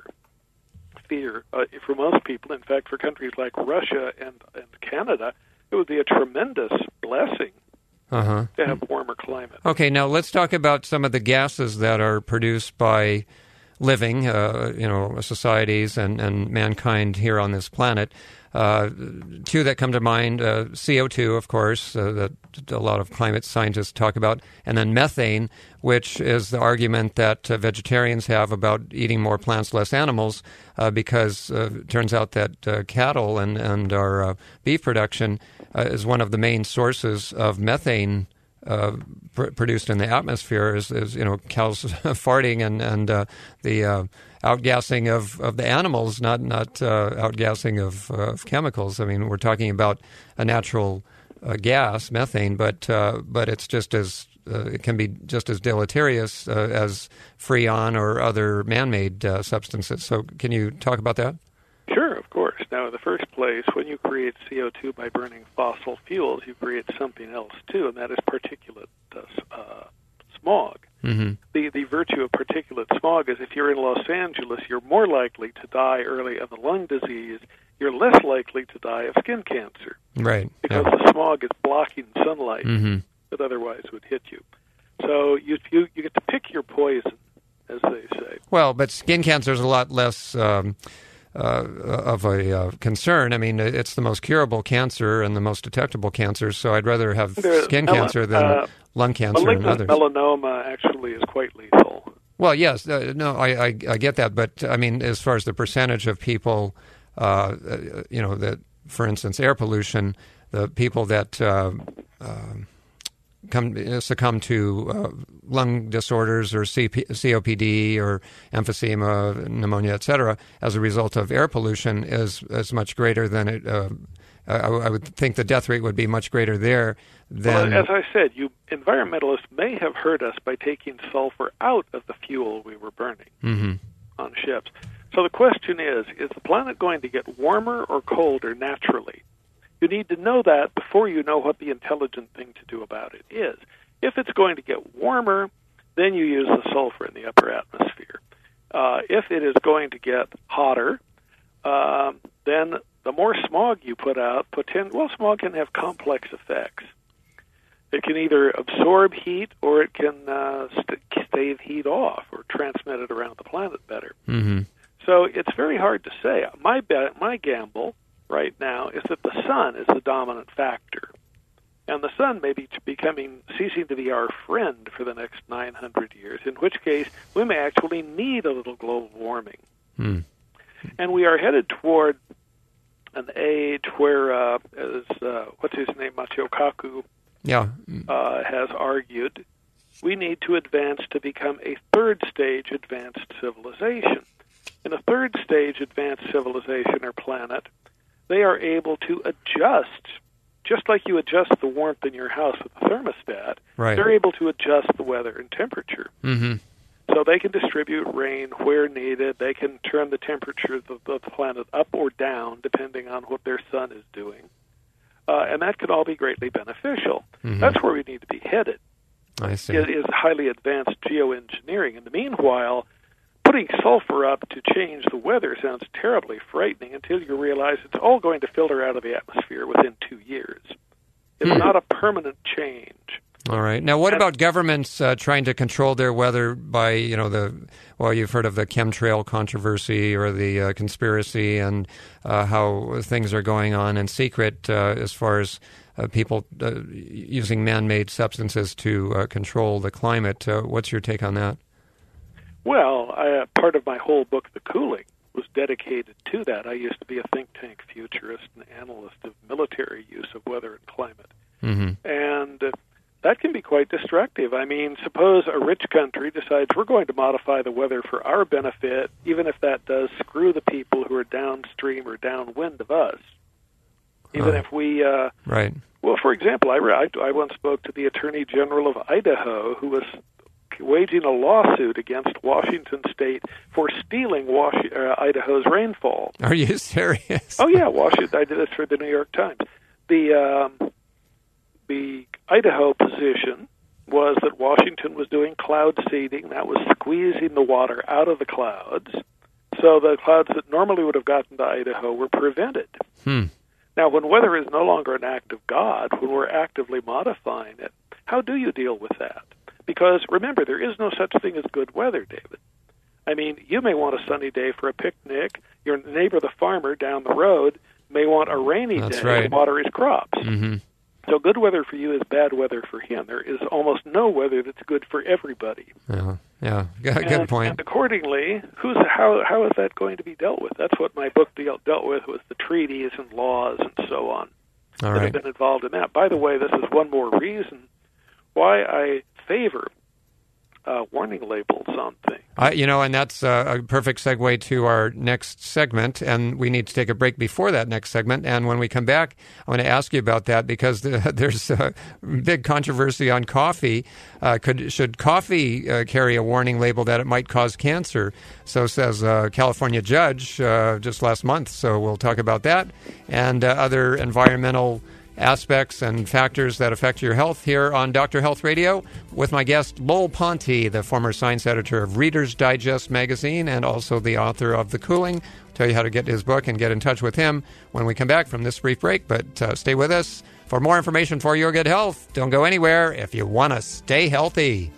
fear uh, for most people. In fact, for countries like Russia and, and Canada, it would be a tremendous blessing uh-huh. to have a warmer climate. Okay, now let's talk about some of the gases that are produced by living, uh, you know, societies and, and mankind here on this planet. Uh, two that come to mind, uh, C O two, of course, uh, that a lot of climate scientists talk about, and then methane, which is the argument that uh, vegetarians have about eating more plants, less animals, uh, because uh, it turns out that uh, cattle and, and our uh, beef production uh, is one of the main sources of methane Uh, pr- produced in the atmosphere is, is you know, cows farting and and uh, the uh, outgassing of, of the animals, not not uh, outgassing of, uh, of chemicals. I mean, we're talking about a natural uh, gas, methane, but uh, but it's just as uh, it can be just as deleterious uh, as Freon or other man-made uh, substances. So, can you talk about that? Sure, of course. Now, in the first place, when you create C O two by burning fossil fuels, you create something else, too, and that is particulate uh, uh, smog. Mm-hmm. The the virtue of particulate smog is if you're in Los Angeles, you're more likely to die early of a lung disease. You're less likely to die of skin cancer. Right. Because yeah. the smog is blocking sunlight mm-hmm. that otherwise would hit you. So you, you, you get to pick your poison, as they say. Well, but skin cancer is a lot less... Um, Uh, of a uh, concern. I mean, it's the most curable cancer and the most detectable cancer, so I'd rather have There's skin mel- cancer than uh, lung cancer and others. Melanoma actually is quite lethal. Well, yes, uh, no, I, I, I get that, but I mean, as far as the percentage of people, uh, you know, that, for instance, air pollution, the people that uh, uh, come succumb to uh, lung disorders or C P, C O P D or emphysema, pneumonia, et cetera, as a result of air pollution is is much greater than it. Uh, I, I would think the death rate would be much greater there than. Well, as I said, you environmentalists may have hurt us by taking sulfur out of the fuel we were burning mm-hmm. on ships. So the question is: is the planet going to get warmer or colder naturally? You need to know that before you know what the intelligent thing to do about it is. If it's going to get warmer, then you use the sulfur in the upper atmosphere. Uh, if it is going to get hotter, um, then the more smog you put out, poten- well, smog can have complex effects. It can either absorb heat or it can uh, st- stave heat off or transmit it around the planet better. Mm-hmm. So it's very hard to say. My bet, my gamble right now is that the sun is the dominant factor. And the sun may be becoming, ceasing to be our friend for the next nine hundred years, in which case we may actually need a little global warming. Mm. And we are headed toward an age where, uh, as uh, what's his name, Michio Kaku yeah. uh, has argued, we need to advance to become a third stage advanced civilization. In a third stage advanced civilization or planet, they are able to adjust, just like you adjust the warmth in your house with a thermostat, right. they're able to adjust the weather and temperature. Mm-hmm. So they can distribute rain where needed. They can turn the temperature of the, the planet up or down, depending on what their sun is doing. Uh, and that could all be greatly beneficial. Mm-hmm. That's where we need to be headed. I see. It is highly advanced geoengineering. In the meanwhile, putting sulfur up to change the weather sounds terribly frightening until you realize it's all going to filter out of the atmosphere within two years. It's hmm. not a permanent change. All right. Now, what about governments uh, trying to control their weather by, you know, the, well, you've heard of the chemtrail controversy or the uh, conspiracy and uh, how things are going on in secret uh, as far as uh, people uh, using man-made substances to uh, control the climate. Uh, what's your take on that? Well, I, uh, part of my whole book, The Cooling, was dedicated to that. I used to be a think tank futurist and analyst of military use of weather and climate. Mm-hmm. And uh, that can be quite destructive. I mean, suppose a rich country decides we're going to modify the weather for our benefit, even if that does screw the people who are downstream or downwind of us. Even uh, if we... Uh, right. Well, for example, I, I, I once spoke to the Attorney General of Idaho, who was waging a lawsuit against Washington State for stealing Was- uh, Idaho's rainfall. Are you serious? Oh, yeah, Washington. I did this for the New York Times. The... Um, The Idaho position was that Washington was doing cloud seeding. That was squeezing the water out of the clouds. So the clouds that normally would have gotten to Idaho were prevented. Hmm. Now, when weather is no longer an act of God, when we're actively modifying it, how do you deal with that? Because, remember, there is no such thing as good weather, David. I mean, you may want a sunny day for a picnic. Your neighbor, the farmer down the road, may want a rainy That's day right. to water his crops. Mm-hmm. So good weather for you is bad weather for him. There is almost no weather that's good for everybody. Yeah, yeah, good, and, good point. And accordingly, who's how how is that going to be dealt with? That's what my book dealt dealt with, was the treaties and laws and so on All that right. have been involved in that. By the way, this is one more reason why I favor uh, warning labels on things. Uh, you know, and that's uh, a perfect segue to our next segment, and we need to take a break before that next segment. And when we come back, I want to ask you about that because the, there's a big controversy on coffee. Uh, could should coffee uh, carry a warning label that it might cause cancer? So says a California judge uh, just last month. So we'll talk about that and uh, other environmental aspects and factors that affect your health here on Doctor Health Radio with my guest Lowell Ponte, the former science editor of Reader's Digest magazine and also the author of The Cooling. I'll tell you how to get his book and get in touch with him when we come back from this brief break, but uh, stay with us for more information for your good health. Don't go anywhere if you want to stay healthy.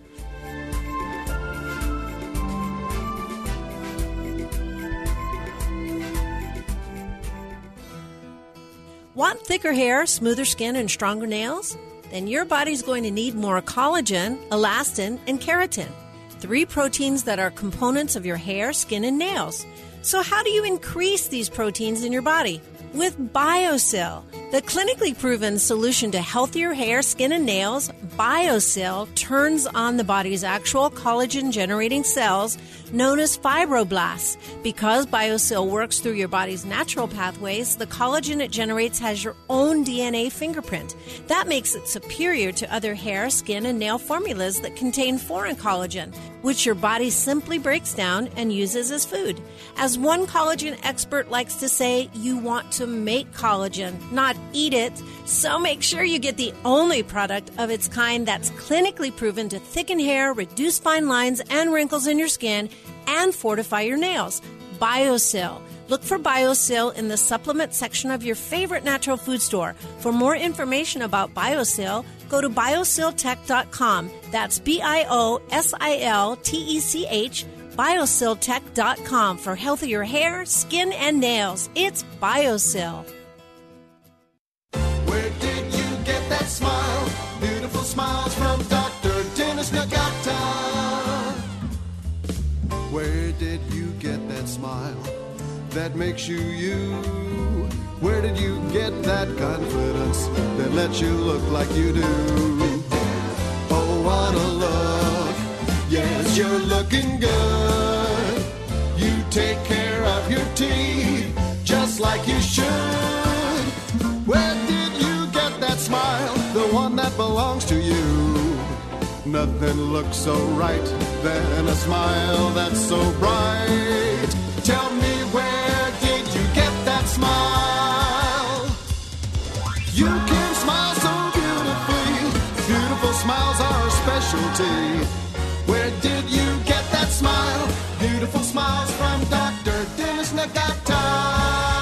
Want thicker hair, smoother skin, and stronger nails? Then your body's going to need more collagen, elastin, and keratin, three proteins that are components of your hair, skin, and nails. So how do you increase these proteins in your body? With BioCell, the clinically proven solution to healthier hair, skin, and nails. BioCell turns on the body's actual collagen-generating cells known as fibroblasts. Because BioCell works through your body's natural pathways, the collagen it generates has your own D N A fingerprint. That makes it superior to other hair, skin, and nail formulas that contain foreign collagen, which your body simply breaks down and uses as food. As one collagen expert likes to say, you want to make collagen, not eat it. So make sure you get the only product of its kind that's clinically proven to thicken hair, reduce fine lines and wrinkles in your skin, and fortify your nails. BioCell. Look for BioCell in the supplement section of your favorite natural food store. For more information about BioCell, go to biocell tech dot com. That's B I O S I L T E C H, biocell tech dot com for healthier hair, skin, and nails. It's BioCell. Where did you get that smile? Beautiful smiles from Doctor Dennis Nagata. Where did you get that smile that makes you you? Where did you get that confidence that lets you look like you do? Oh, what a look. Yes, you're looking good. You take care of your teeth just like you should. Where did you get that smile? The one that belongs to you. Nothing looks so right than a smile that's so bright. Tell me, where did you get that smile? You can smile so beautifully. Beautiful smiles are a specialty. Where did you get that smile? Beautiful smiles from Doctor Dennis Nagata.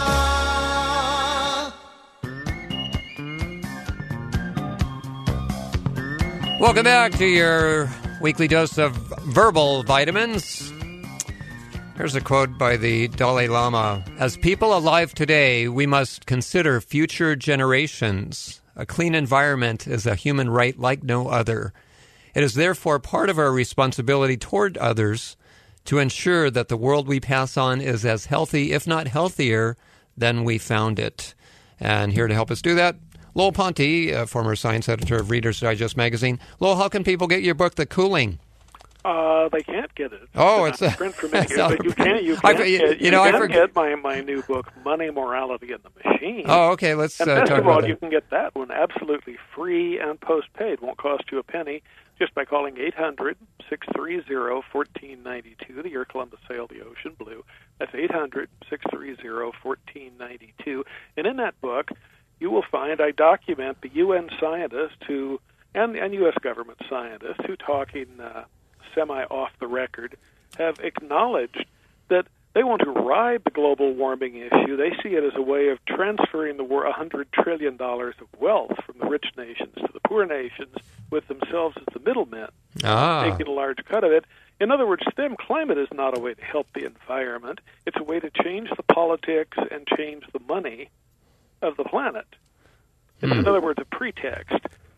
Welcome back to your weekly dose of verbal vitamins. Here's a quote by the Dalai Lama. As people alive today, we must consider future generations. A clean environment is a human right like no other. It is therefore part of our responsibility toward others to ensure that the world we pass on is as healthy, if not healthier, than we found it. And here to help us do that, Lowell Ponte, uh, former science editor of Reader's Digest magazine. Lowell, how can people get your book, The Cooling? Uh, they can't get it. Oh, it's it's a print for many years, but you can. You can I, get, you, you know, can I forget. get my my new book, Money, Morality, and the Machine. Oh, okay. Let's and uh, best talk of all, about you that. can get that one absolutely free and postpaid. Won't cost you a penny. Just by calling eight hundred, six three zero, one four nine two, the Air Columbus Sail the Ocean Blue. That's eight hundred, six three zero, one four nine two. And in that book, you will find I document the U N scientists who, and, and U S government scientists who, talking uh, semi-off the record, have acknowledged that they want to ride the global warming issue. They see it as a way of transferring the one hundred trillion dollars of wealth from the rich nations to the poor nations, with themselves as the middlemen, ah. taking a large cut of it. In other words, to them, climate is not a way to help the environment. It's a way to change the politics and change the money of the planet. It's, hmm. in other words, a pretext.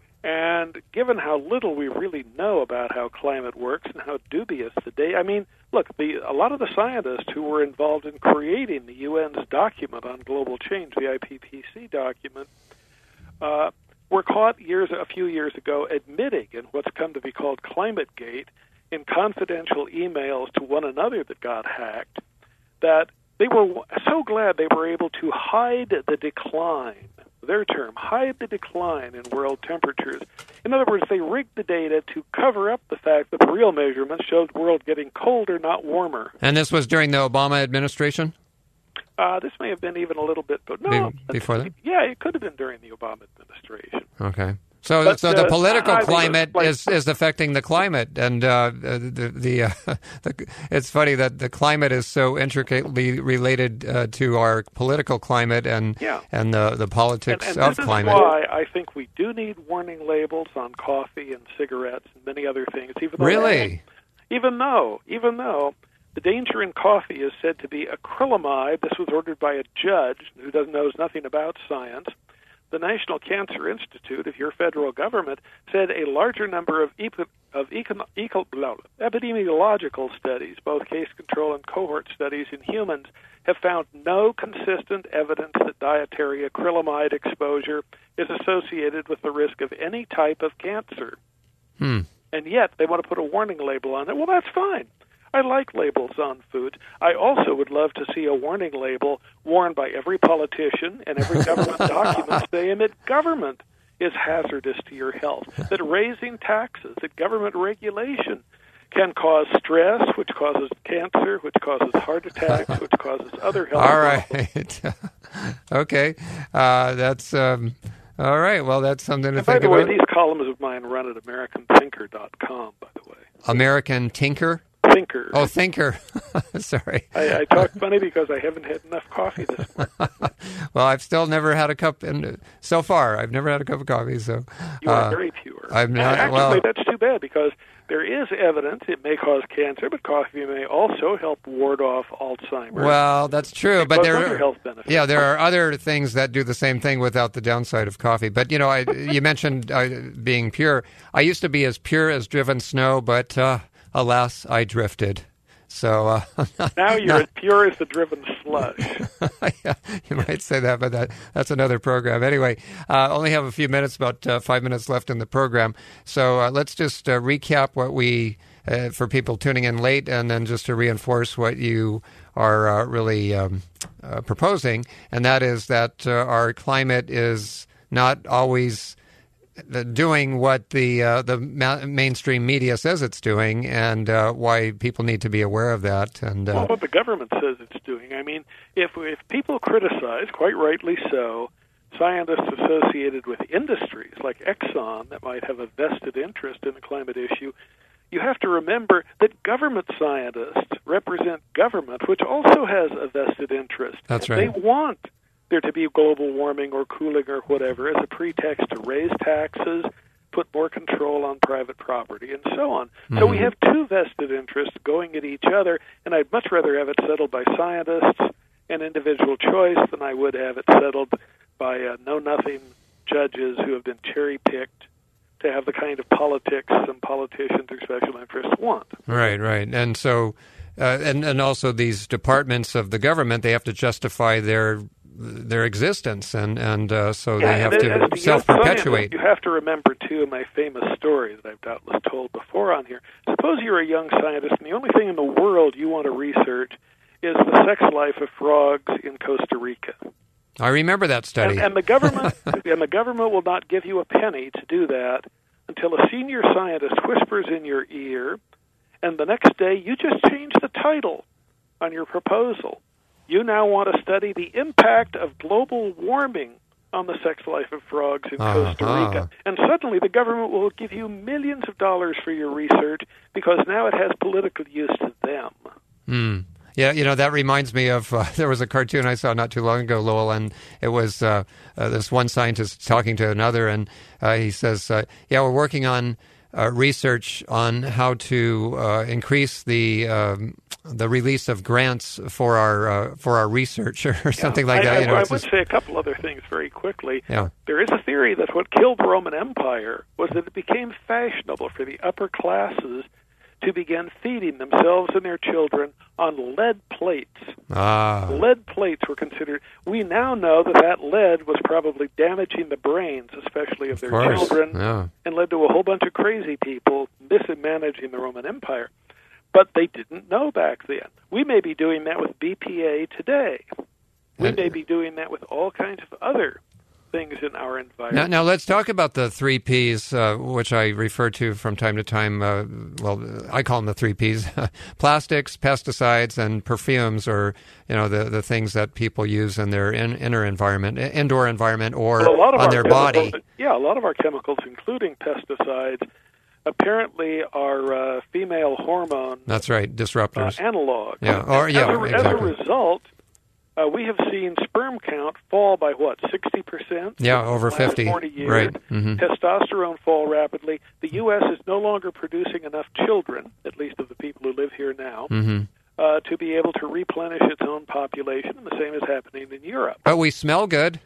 And given how little we really know about how climate works and how dubious the day, I mean, look, the, a lot of the scientists who were involved in creating the U N's document on global change, the I P C C document, uh, were caught years, a few years ago admitting in what's come to be called ClimateGate, in confidential emails to one another that got hacked, that they were so glad they were able to hide the decline, their term, hide the decline in world temperatures. In other words, they rigged the data to cover up the fact that the real measurements showed the world getting colder, not warmer. And this was during the Obama administration? Uh, this may have been even a little bit, but no. Be- before that? Yeah, it could have been during the Obama administration. Okay. So, But, so the uh, political I think climate it's like- is, is affecting the climate, and uh, the the, uh, the it's funny that the climate is so intricately related uh, to our political climate and Yeah. and the the politics and, and of this climate. is why I think we do need warning labels on coffee and cigarettes and many other things. Even though Really? even though, even though the danger in coffee is said to be acrylamide. This was ordered by a judge who doesn't knows nothing about science. The National Cancer Institute of your federal government said a larger number of, epi- of econ- eco- epidemiological studies, both case control and cohort studies in humans, have found no consistent evidence that dietary acrylamide exposure is associated with the risk of any type of cancer. Hmm. And yet they want to put a warning label on it. Well, that's fine. I like labels on food. I also would love to see a warning label worn by every politician and every government document saying that government is hazardous to your health, that raising taxes, that government regulation can cause stress, which causes cancer, which causes heart attacks, which causes other health All problems. right. Okay. Uh, that's... Um... All right. Well, that's something to And think by the way, about. these columns of mine run at American Thinker dot com, by the way. American Tinker? Thinker. Oh, Thinker. Sorry. I, I talk funny because I haven't had enough coffee this morning. Well, I've still never had a cup, and so far, I've never had a cup of coffee. So You are uh, very pure. I'm not. Actually, well, that's too bad because there is evidence it may cause cancer, but coffee may also help ward off Alzheimer's. well, that's true, but Plus there other are health benefits. yeah, there are other things that do the same thing without the downside of coffee. But you know, I you mentioned uh, being pure. I used to be as pure as driven snow, but uh, alas, I drifted. So uh, Now you're as pure as the driven slush. yeah, you might say that, but that, that's another program. Anyway, uh, only have a few minutes, about uh, five minutes left in the program. So uh, let's just uh, recap what we, uh, for people tuning in late, and then just to reinforce what you are uh, really um, uh, proposing, and that is that uh, our climate is not always doing what the uh, the ma- mainstream media says it's doing, and uh, why people need to be aware of that. And uh, Well, what the government says it's doing. I mean, if if people criticize, quite rightly so, scientists associated with industries like Exxon that might have a vested interest in the climate issue, you have to remember that government scientists represent government, which also has a vested interest. That's They right. want there to be global warming or cooling or whatever as a pretext to raise taxes, put more control on private property, and so on. Mm-hmm. So we have two vested interests going at each other, and I'd much rather have it settled by scientists and individual choice than I would have it settled by uh, know-nothing judges who have been cherry-picked to have the kind of politics some politicians or special interests want. Right, right. And so, uh, and, and also these departments of the government, they have to justify their their existence, and and uh, so yeah, they have and to as self-perpetuate. You have to remember, too, my famous story that I've doubtless told before on here. Suppose you're a young scientist, and the only thing in the world you want to research is the sex life of frogs in Costa Rica. I remember that study. And, and the government and the government will not give you a penny to do that until a senior scientist whispers in your ear, and the next day you just change the title on your proposal. You now want to study the impact of global warming on the sex life of frogs in uh-huh. Costa Rica. And suddenly the government will give you millions of dollars for your research because now it has political use to them. Mm. Yeah, you know, that reminds me of, uh, there was a cartoon I saw not too long ago, Lowell, and it was uh, uh, this one scientist talking to another, and uh, he says, uh, yeah, we're working on uh, research on how to uh, increase the um, the release of grants for our uh, for our research or yeah. something like I, that. I, you know, I it's would just... say a couple other things very quickly. Yeah. There is a theory that what killed the Roman Empire was that it became fashionable for the upper classes to begin feeding themselves and their children on lead plates. Ah. Lead plates were considered... We now know that that lead was probably damaging the brains, especially of, of their course. children, yeah. and led to a whole bunch of crazy people mismanaging the Roman Empire. But they didn't know back then. We may be doing that with B P A today. We and, may be doing that with all kinds of other things in our environment. Now, now let's talk about the three Ps, uh, which I refer to from time to time. Uh, well, I call them the three Ps: plastics, pesticides, and perfumes, or you know the, the things that people use in their in, inner environment, indoor environment, or well, a lot of on our their chemicals, body. Yeah, a lot of our chemicals, including pesticides, apparently are uh, female hormone. That's right, disruptors. Uh, analogs. Yeah, or as, yeah, as a, exactly. As a result, uh, we have seen sperm count fall by what, sixty percent? Yeah, over fifty. forty years. Right. Mm-hmm. Testosterone fall rapidly. The U S is no longer producing enough children, at least of the people who live here now, mm-hmm. uh, to be able to replenish its own population, and the same is happening in Europe. But we smell good.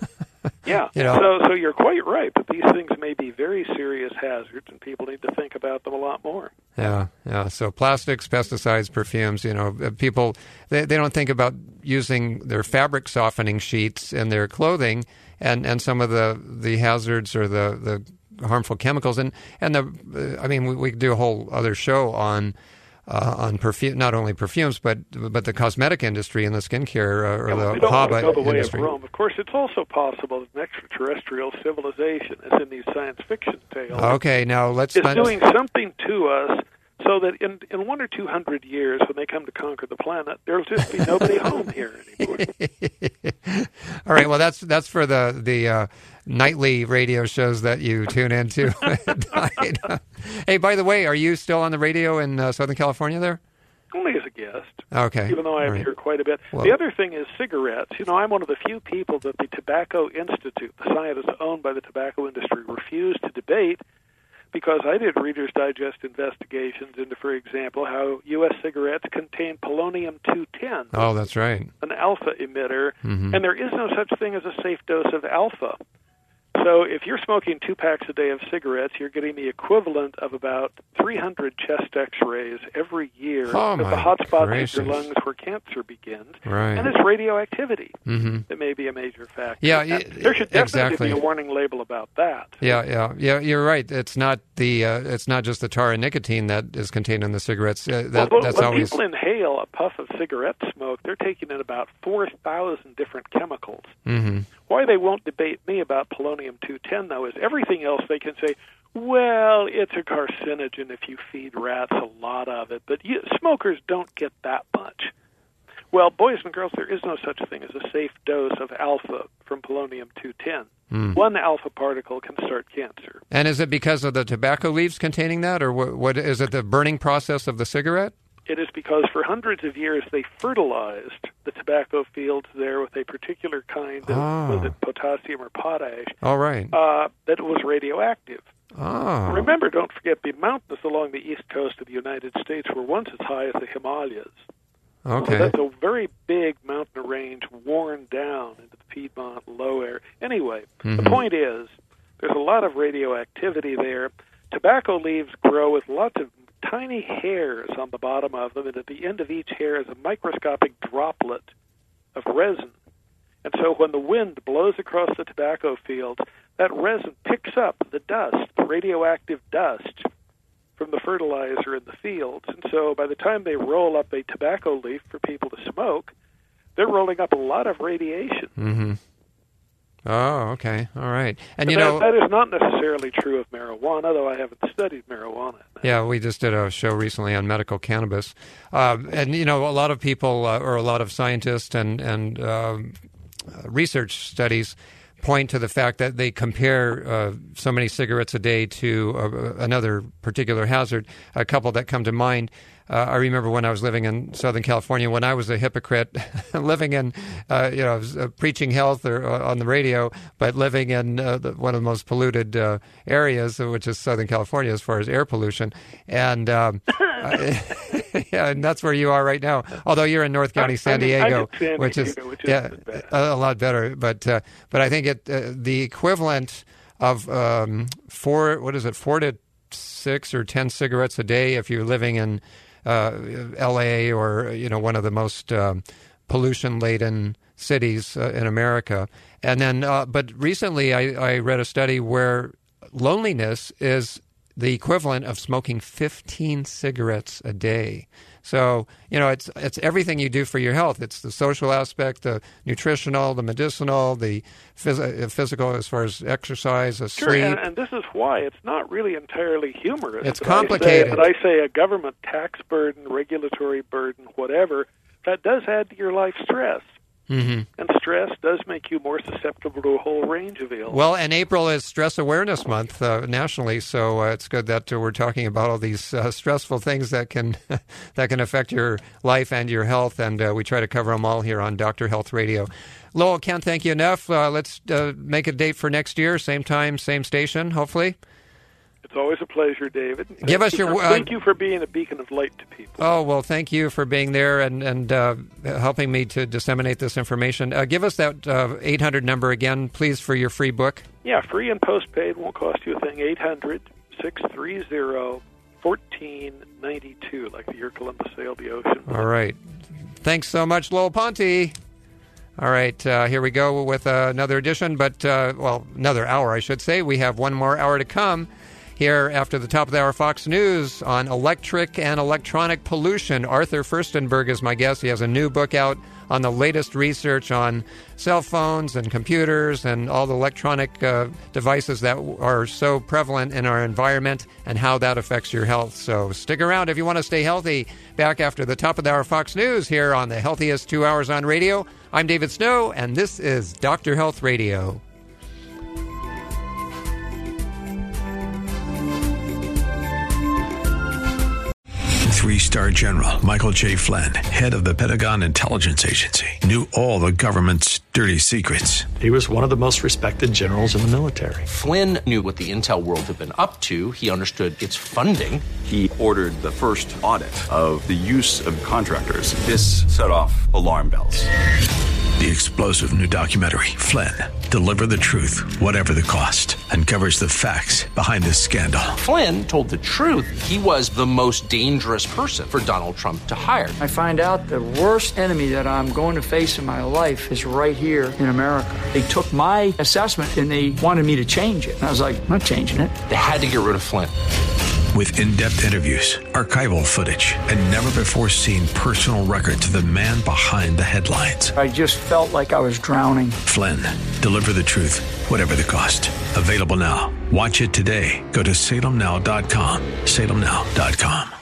Yeah, you know. so so you're quite right that these things may be very serious hazards, and people need to think about them a lot more. Yeah, yeah. So plastics, pesticides, perfumes. You know, people they they don't think about using their fabric softening sheets in their clothing, and, and some of the, the hazards or the, the harmful chemicals. And and the I mean, we, we could do a whole other show on. Uh, on perfume, not only perfumes, but but the cosmetic industry and the skincare uh, or yeah, the we don't want to H A go the B way industry. Of Rome. Of course, it's also possible that an extraterrestrial civilization, as in these science fiction tales, okay, now let's is find... doing something to us, so that in in one or two hundred years, when they come to conquer the planet, there'll just be nobody home here anymore. All right, well, that's that's for the the uh, nightly radio shows that you tune into. Hey, by the way, are you still on the radio in uh, Southern California there? Only as a guest. Okay. Even though I am right. here quite a bit. Well, the other thing is cigarettes. You know, I'm one of the few people that the Tobacco Institute, the scientists owned by the tobacco industry, refused to debate because I did Reader's Digest investigations into, for example, how U S cigarettes contain polonium two ten. Oh, that's right. An alpha emitter, mm-hmm. and there is no such thing as a safe dose of alpha. So if you're smoking two packs a day of cigarettes, you're getting the equivalent of about three hundred chest X-rays every year oh, at the my hot spots gracious. in your lungs where cancer begins. Right. And it's radioactivity mm-hmm. that may be a major factor. Yeah, Now, there should definitely exactly. be a warning label about that. Yeah, yeah, yeah. You're right. It's not the uh, it's not just the tar and nicotine that is contained in the cigarettes. Uh, that, well, that's when always. people inhale a puff of cigarette smoke, they're taking in about four thousand different chemicals. Mm-hmm. Why they won't debate me about polonium two ten, though, is everything else they can say, well, it's a carcinogen if you feed rats a lot of it, but you, smokers don't get that much. Well, boys and girls, there is no such thing as a safe dose of alpha from polonium two ten. Mm. One alpha particle can start cancer. And is it because of the tobacco leaves containing that, or what, what is it the burning process of the cigarette? It is because for hundreds of years they fertilized the tobacco fields there with a particular kind of oh. was it potassium or potash. All right. Uh, that was radioactive. Oh. Remember, don't forget, the mountains along the east coast of the United States were once as high as the Himalayas. Okay. So that's a very big mountain range worn down into the Piedmont low air. Anyway, mm-hmm. the point is there's a lot of radioactivity there. Tobacco leaves grow with lots of tiny hairs on the bottom of them, and at the end of each hair is a microscopic droplet of resin. And so when the wind blows across the tobacco field, that resin picks up the dust, the radioactive dust from the fertilizer in the fields. And so by the time they roll up a tobacco leaf for people to smoke, they're rolling up a lot of radiation. Mm-hmm. Oh, okay. All right. And, but you that, know, that is not necessarily true of marijuana, though I haven't studied marijuana. Yeah, we just did a show recently on medical cannabis. Uh, and, you know, a lot of people uh, or a lot of scientists and, and uh, research studies point to the fact that they compare uh, so many cigarettes a day to uh, another particular hazard. A couple that come to mind. Uh, I remember when I was living in Southern California, when I was a hypocrite, living in, uh, you know, uh, preaching health or, uh, on the radio, but living in uh, the, one of the most polluted uh, areas, which is Southern California as far as air pollution. And um, I, yeah, and that's where you are right now. Although you're in North County, San Diego, San which is, Diego, which is yeah, a, a lot better. But uh, but I think it uh, the equivalent of um, four, what is it, four to six or ten cigarettes a day if you're living in Uh, L A or, you know, one of the most um, pollution-laden cities uh, in America. And then, uh, but recently I, I read a study where loneliness is the equivalent of smoking fifteen cigarettes a day. So, you know, it's it's everything you do for your health. It's the social aspect, the nutritional, the medicinal, the phys- physical as far as exercise, the Sure, sleep. and, and this is why it's not really entirely humorous. It's but complicated. I say, but I say a government tax burden, regulatory burden, whatever, that does add to your life stress. Mm-hmm. And stress does make you more susceptible to a whole range of ills. Well, and April is Stress Awareness Month uh, nationally, so uh, it's good that uh, we're talking about all these uh, stressful things that can that can affect your life and your health, and uh, we try to cover them all here on Doctor Health Radio. Lowell, can't thank you enough. Uh, let's uh, make a date for next year, same time, same station, hopefully. It's always a pleasure, David. Give thank us you your. For, Uh, thank you for being a beacon of light to people. Oh, well, thank you for being there and, and uh, helping me to disseminate this information. Uh, give us that uh, eight hundred number again, please, for your free book. Yeah, free and postpaid, won't cost you a thing. eight hundred, six three zero, one four nine two, like the year Columbus sailed the ocean. All right. Thanks so much, Lowell Ponte. All right, uh, here we go with uh, another edition, but, uh, well, another hour, I should say. We have one more hour to come. Here after the top of the hour, Fox News on electric and electronic pollution. Arthur Furstenberg is my guest. He has a new book out on the latest research on cell phones and computers and all the electronic uh, devices that are so prevalent in our environment and how that affects your health. So stick around if you want to stay healthy. Back after the top of the hour, Fox News here on the healthiest two hours on radio. I'm David Snow, and this is Doctor Health Radio. Three-star General Michael J. Flynn, head of the Pentagon Intelligence Agency, knew all the government's dirty secrets. He was one of the most respected generals in the military. Flynn knew what the intel world had been up to. He understood its funding. He ordered the first audit of the use of contractors. This set off alarm bells. The explosive new documentary, Flynn, Deliver the Truth, Whatever the Cost, uncovers the facts behind this scandal. Flynn told the truth. He was the most dangerous person for Donald Trump to hire. I find out the worst enemy that I'm going to face in my life is right here in America. They took my assessment and they wanted me to change it. And I was like, I'm not changing it. They had to get rid of Flynn. With in-depth interviews, archival footage, and never-before-seen personal records of the man behind the headlines. I just felt like I was drowning. Flynn, Deliver the Truth, Whatever the Cost. Available now. Watch it today. Go to salem now dot com. salem now dot com.